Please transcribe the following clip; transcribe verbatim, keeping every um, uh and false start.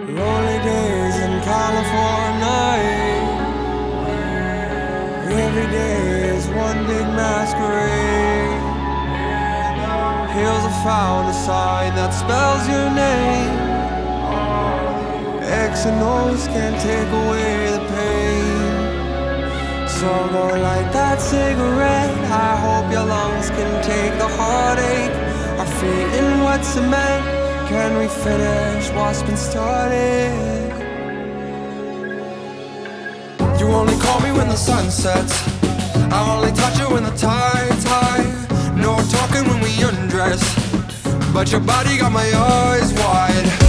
Lonely days in California. Every day is one big masquerade. Hills have found a sign that spells your name. X and O's can't take away the pain. So go light that cigarette. I hope your lungs can take the heartache. Our feet in wet cement. Can we finish what's been started? You only call me when the sun sets. I only touch you when the tide's high. No talking when we undress, but your body got my eyes wide.